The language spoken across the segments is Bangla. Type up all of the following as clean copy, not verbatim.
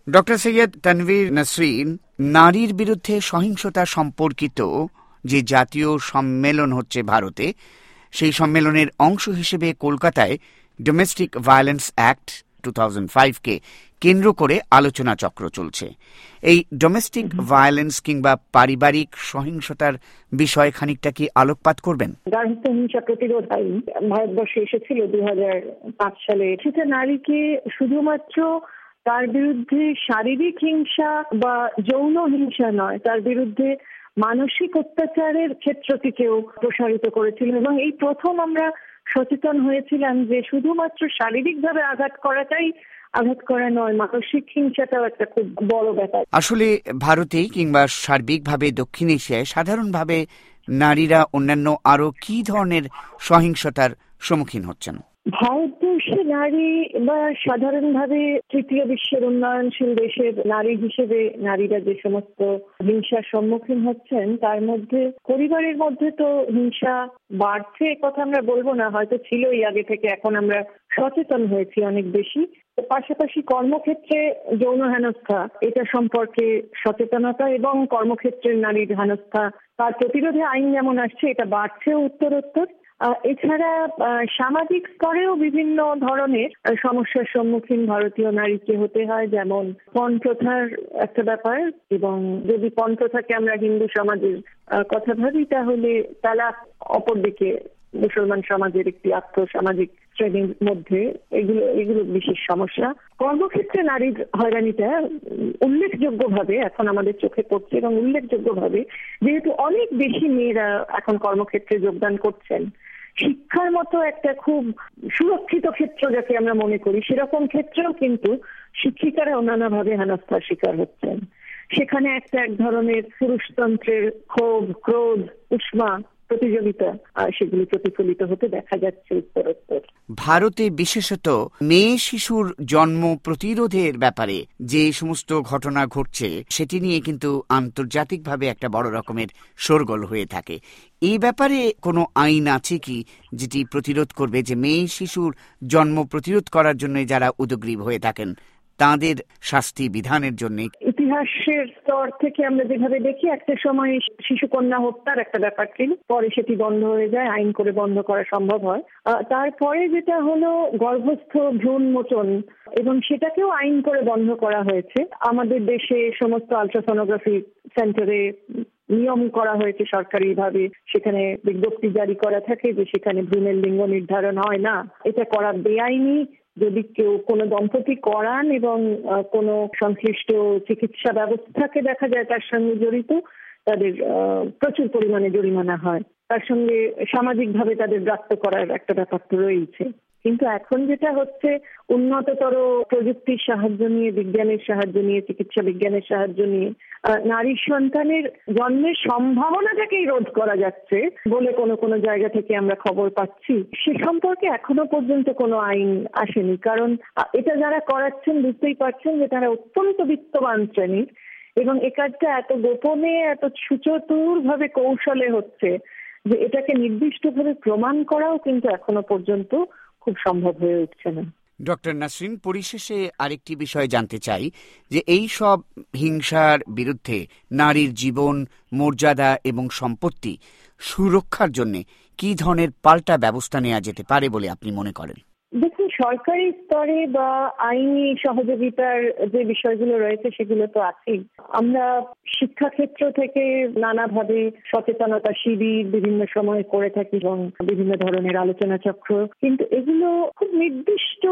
ডক্টর সৈয়দ তানভীর নাসরিন, নারীর বিরুদ্ধে সহিংসতা সম্পর্কিত যে জাতীয় সম্মেলন হচ্ছে ভারতে, সেই সম্মেলনের অংশ হিসেবে কলকাতায় ডোমেস্টিক ভায়োলেন্স অ্যাক্ট 2005-কে কেন্দ্র করে আলোচনা চক্র চলছে। এই ডোমেস্টিক ভায়োলেন্স কিংবা পারিবারিক সহিংসতার বিষয়ে খানিকটা কি আলোকপাত করবেন? গার্হস্থ্য হিংসা প্রতিরোধ আইন ভারতবর্ষে এসেছিল 2005 সালে। সেটা নারীকে শুধুমাত্র তার বিরুদ্ধে শারীরিক হিংসা বা যৌন হিংসা নয়, তার বিরুদ্ধে মানসিক অত্যাচারের ক্ষেত্রটিকেও প্রসারিত করেছিল। এবং এই প্রথম আমরা সচেতন হয়েছিলাম যে শুধুমাত্র শারীরিকভাবে আঘাত করাটাই আঘাত করা নয়, মানসিক হিংসাটাও একটা খুব বড় ব্যাপার। আসলে ভারতে কিংবা সার্বিকভাবে দক্ষিণ এশিয়ায় সাধারণভাবে নারীরা অন্যান্য আরো কি ধরনের সহিংসতার সম্মুখীন হচ্ছেন? ভারতবর্ষে নারী বা সাধারণভাবে তৃতীয় বিশ্বের উন্নয়নশীল দেশের নারী হিসেবে নারীরা যে সমস্ত হিংসার সম্মুখীন হচ্ছেন, তার মধ্যে পরিবারের মধ্যে তো হিংসা বাড়ছে, কথা আমরা বলবো না, হয়তো ছিলই আগে থেকে, এখন আমরা সচেতন হয়েছি অনেক বেশি। পাশাপাশি কর্মক্ষেত্রে যৌন হেনস্থা, এটা সম্পর্কে সচেতনতা এবং কর্মক্ষেত্রের নারীর হেনস্থা তার প্রতিরোধে আইন যেমন আসছে, এটা বাড়ছেও উত্তরোত্তর। এছাড়া সামাজিক স্তরেও বিভিন্ন ধরনের সমস্যার সম্মুখীন ভারতীয় নারীকে হতে হয়, যেমন পণ প্রথার একটা ব্যাপার। এবং যদি পণ প্রথাকে আমরা হিন্দু সমাজের কথা ভাবি, তাহলে তালাক অপরদিকে মুসলমান সমাজের একটি আর্থসামাজিক শ্রেণীর মধ্যে এগুলো বিশেষ সমস্যা। কর্মক্ষেত্রে নারীর হয়রানিটা উল্লেখযোগ্যভাবে এখন আমাদের চোখে পড়ছে, এবং উল্লেখযোগ্যভাবে যেহেতু অনেক বেশি মেয়েরা এখন কর্মক্ষেত্রে যোগদান করছেন, শিক্ষার মতো একটা খুব সুরক্ষিত ক্ষেত্র যাকে আমরা মনে করি, সেরকম ক্ষেত্রেও কিন্তু শিক্ষিকারা নানাভাবে হেনস্থার শিকার হচ্ছেন। সেখানে এক ধরনের পুরুষতন্ত্রের ক্ষোভ, ক্রোধ, উষ্মা, প্রতিযোগিতা সেগুলি প্রতিফলিত হতে দেখা যাচ্ছে উত্তরোত্তর। ভারতে বিশেষত মেয়ে শিশুর জন্ম প্রতিরোধের ব্যাপারে যে সমস্ত ঘটনা ঘটছে, সেটি নিয়ে কিন্তু আন্তর্জাতিকভাবে একটা বড় রকমের শোরগোল হয়ে থাকে। এই ব্যাপারে কোনো আইন আছে কি যেটি প্রতিরোধ করবে যে মেয়ে শিশুর জন্ম প্রতিরোধ করার জন্য যারা উদগ্রীব হয়ে থাকেন তাদের শাস্তি বিধানের জন্য? ইতিহাসের স্তর থেকে আমরা যেভাবে দেখি, একটা সময় শিশু কন্যা হত্যার একটা ব্যাপার ছিল, পরে সেটি বন্ধ হয়ে যায়, আইন করে বন্ধ করা সম্ভব হয়। তারপরে যেটা হলো গর্ভস্থ ভ্রূণ মোচন, এবং সেটাকেও আইন করে বন্ধ করা হয়েছে। আমাদের দেশে সমস্ত আলট্রাসোনোগ্রাফি সেন্টারে নিয়ম করা হয়েছে সরকারিভাবে, সেখানে বিজ্ঞপ্তি জারি করা থাকে যে সেখানে ভ্রূণের লিঙ্গ নির্ধারণ হয় না, এটা করা বেআইনি। যদি কেউ কোনো দম্পতি করান এবং কোনো সংশ্লিষ্ট চিকিৎসা ব্যবস্থাকে দেখা যায় তার সঙ্গে জড়িত, তাদের প্রচুর পরিমাণে জরিমানা হয়। তার সঙ্গে সামাজিকভাবে তাদের ব্রাত্য করার একটা ব্যাপার তো রয়েছে। কিন্তু এখন যেটা হচ্ছে, উন্নততর প্রযুক্তির সাহায্য নিয়ে, বিজ্ঞানের সাহায্য নিয়ে, চিকিৎসা বিজ্ঞানের সাহায্য নিয়ে নারী সন্তানের জন্মের সম্ভাবনাটাকেই রোধ করা যাচ্ছে বলে কোনো জায়গা থেকে আমরা খবর পাচ্ছি। সে সম্পর্কে এখনো পর্যন্ত কোনো আইন আসেনি, কারণ এটা যারা করাচ্ছেন বুঝতেই পারছেন যে তারা অত্যন্ত বিত্তবান শ্রেণীর, এবং এ কাজটা এত গোপনে, এত সুচতুর ভাবে কৌশলে হচ্ছে যে এটাকে নির্দিষ্টভাবে প্রমাণ করাও কিন্তু এখনো পর্যন্ত খুব সম্ভব হয়ে উঠছে না। ডক্টর নাসরিন, পরিশেষে আরেকটি বিষয় জানতে চাই যে এই সব হিংসার বিরুদ্ধে নারীর জীবন, মর্যাদা এবং সম্পত্তি সুরক্ষার জন্য কি ধরনের পাল্টা ব্যবস্থা নেওয়া যেতে পারে বলে আপনি মনে করেন? দেখুন, সরকারি স্তরে বা আইনি সহযোগিতার যে বিষয়গুলো রয়েছে সেগুলো তো আছেই। আমরা শিক্ষাক্ষেত্র থেকে নানাভাবে সচেতনতা শিবির বিভিন্ন সময় করে থাকি এবং বিভিন্ন ধরনের আলোচনা চক্র, কিন্তু এগুলো খুব নির্দিষ্ট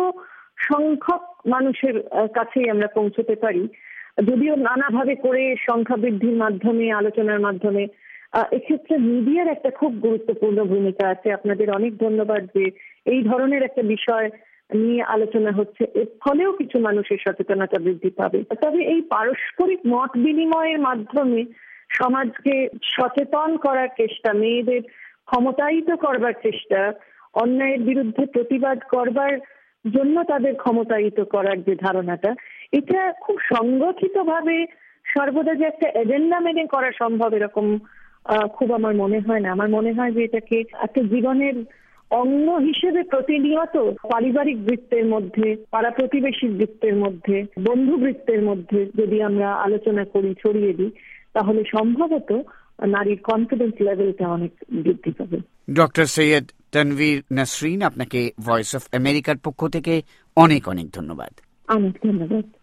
সংখ্যক মানুষের কাছেই আমরা পৌঁছতে পারি, যদিও নানাভাবে করে সংখ্যা বৃদ্ধির মাধ্যমে, আলোচনার মাধ্যমে। এক্ষেত্রে মিডিয়ার একটা খুব গুরুত্বপূর্ণ ভূমিকা আছে। আপনাদের অনেক ধন্যবাদ যে এই ধরনের একটা বিষয় নিয়ে আলোচনা হচ্ছে, এর ফলেও কিছু মানুষের সচেতনতা বৃদ্ধি পাবে। তবে এই পারস্পরিক মত বিনিময়ের মাধ্যমে সমাজকে সচেতন করার চেষ্টা, মেয়েদের ক্ষমতায়িত করবার চেষ্টা, অন্যায়ের বিরুদ্ধে প্রতিবাদ করবার জন্য তাদের ক্ষমতায়িত করার যে ধারণাটা, এটা খুব সংগঠিতভাবে সর্বদা যে একটা এজেন্ডা মেনে করা সম্ভব এরকম খুব আমার মনে হয় না। আমার মনে হয় যে এটাকে একটা জীবনের অঙ্গ হিসেবে প্রতিনিয়ত পারিবারিক বৃত্তের মধ্যে, পাড়া প্রতিবেশী বৃত্তের মধ্যে, বন্ধু বৃত্তের মধ্যে যদি আমরা আলোচনা করি, ছড়িয়ে দিই, তাহলে সম্ভবত নারীর কনফিডেন্স লেভেলটা অনেক বৃদ্ধি পাবে। ডক্টর সৈয়দ তানভীর নাসরিন, আপনাকে ভয়েস অফ আমেরিকার পক্ষ থেকে অনেক অনেক ধন্যবাদ। অনেক ধন্যবাদ।